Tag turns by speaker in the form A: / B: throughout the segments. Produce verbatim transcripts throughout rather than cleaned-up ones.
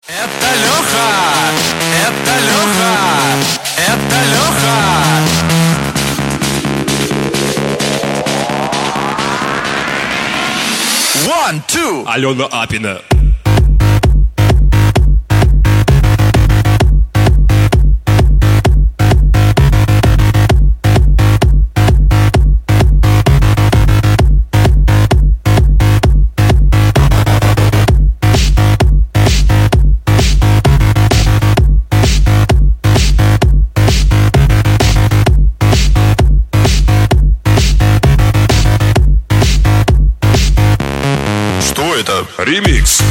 A: Это Леха, это Леха, это Леха. One, two.
B: Алена Апина.
A: Что это?
B: Ремикс.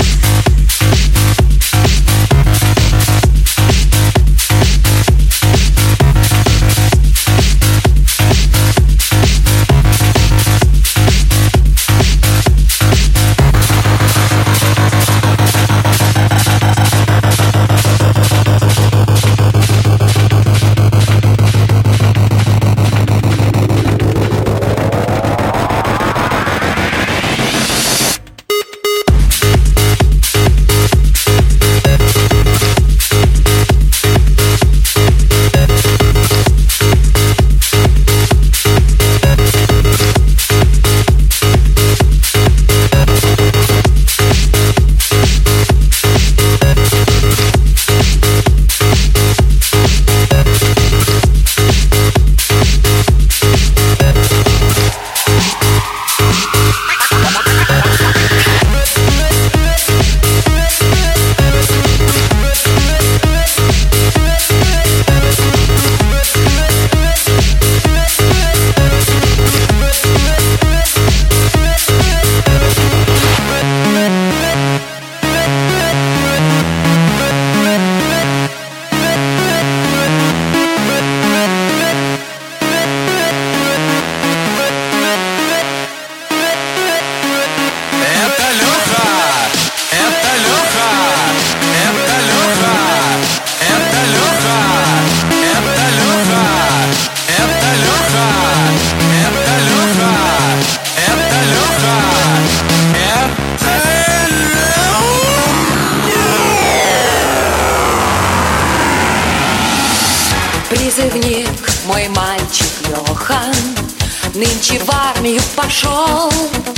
C: Призывник, мой мальчик Леха, нынче в армию пошел.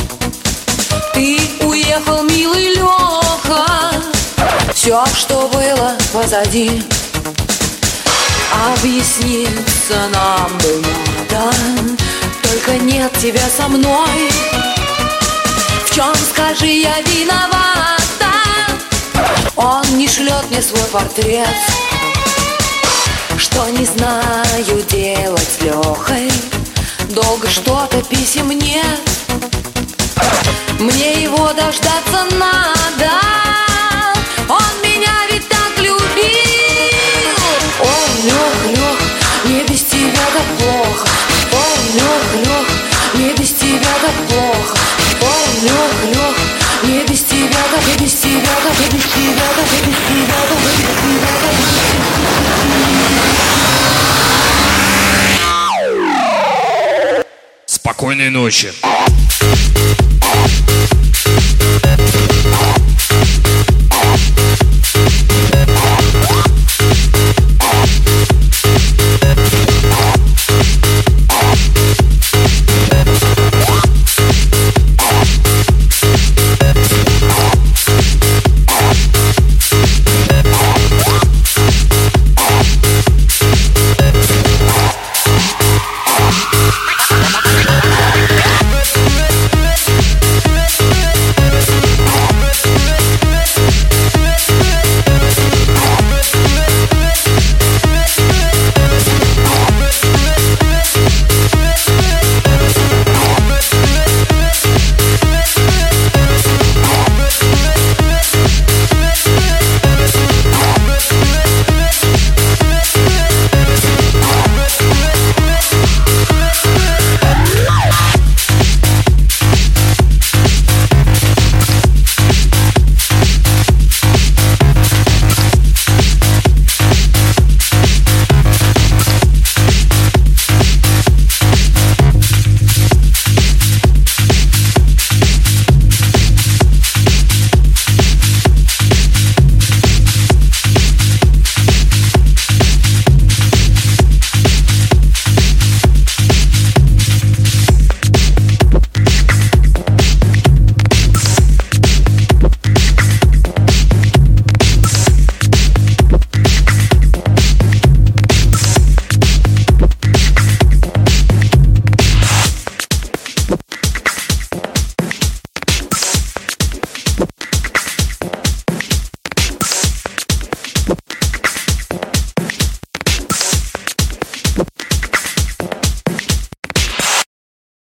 C: Ты уехал, милый Леха, все, что было позади. Объясниться нам бы надо, только нет тебя со мной. В чем, скажи, я виновата? Он не шлет мне свой портрет. Что не знаю делать с Лехой, долго что-то писем нет. Мне его дождаться надо, он меня ведь так любил. Ой, Лех, Лех, мне без тебя так плохо. Ой, Лех, Лех, мне без тебя так плохо. Ой, Лех, Лех, мне без тебя так, я без тебя так, я без тебя так, я без тебя так, я без тебя так.
B: Спокойной ночи.